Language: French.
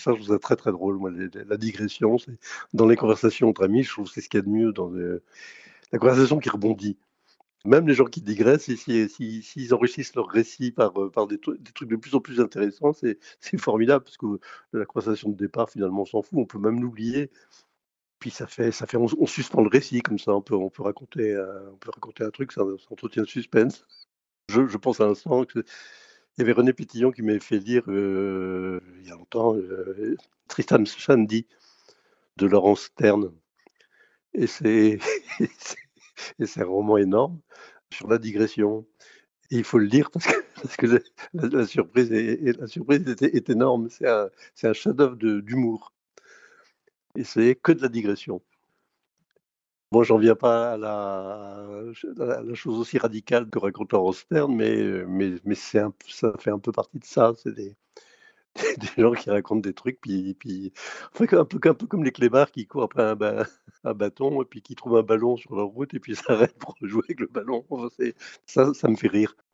ça, je trouve ça très, très drôle, moi, la digression, c'est dans les conversations entre amis, je trouve que c'est ce qu'il y a de mieux dans, la conversation qui rebondit. Même les gens qui digressent, s'ils enrichissent leur récit par des trucs de plus en plus intéressants, c'est formidable parce que la conversation de départ, finalement, on s'en fout, on peut même l'oublier. Puis on suspend le récit comme ça, on peut raconter un truc, ça entretient le suspense. Je pense à l'instant qu'il y avait René Pétillon qui m'avait fait lire, il y a longtemps, Tristan Shandy de Laurence Sterne et c'est c'est un roman énorme sur la digression et il faut le lire parce que parce que la surprise est énorme. C'est un chef-d'œuvre d'humour et c'est que de la digression. Bon, j'en viens pas à la chose aussi radicale que raconte Laurence Sterne, mais ça fait un peu partie de ça. C'est des gens qui racontent des trucs, puis enfin, un peu comme les clébards qui courent après un bâton et puis qui trouvent un ballon sur leur route et puis ils s'arrêtent pour jouer avec le ballon. Enfin, ça me fait rire.